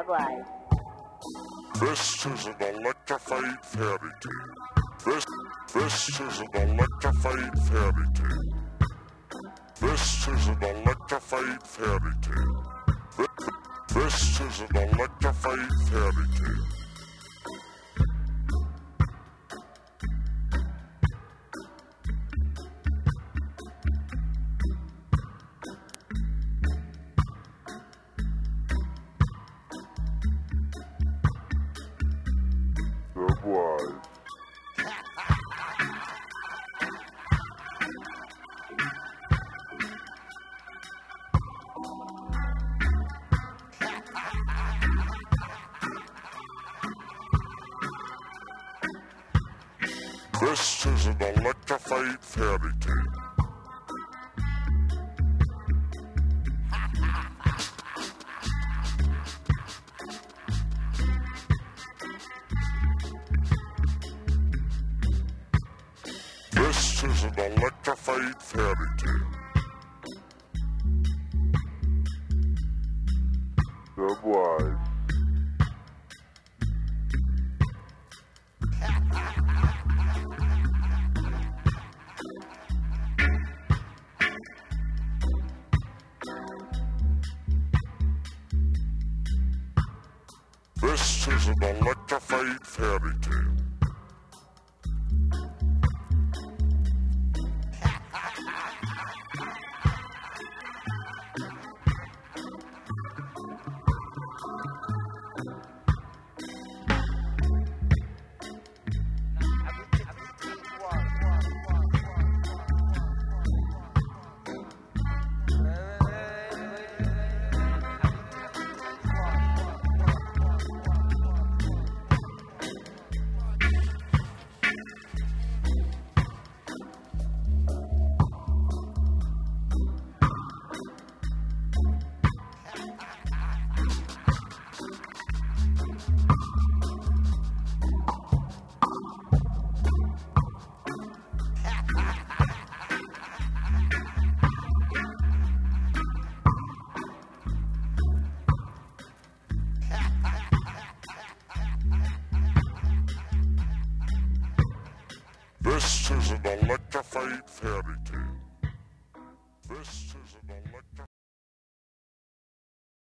was. This is an electrified fairy tale. This is an electrified fairy tale. This is an electrified fairy tale. This is an electrified fairy tale. This is an electrified fairy tale. This is an electrified fairy tale. Subwise. This is an electrified fairy tale. This is an electrified fairy tale. This is an electrified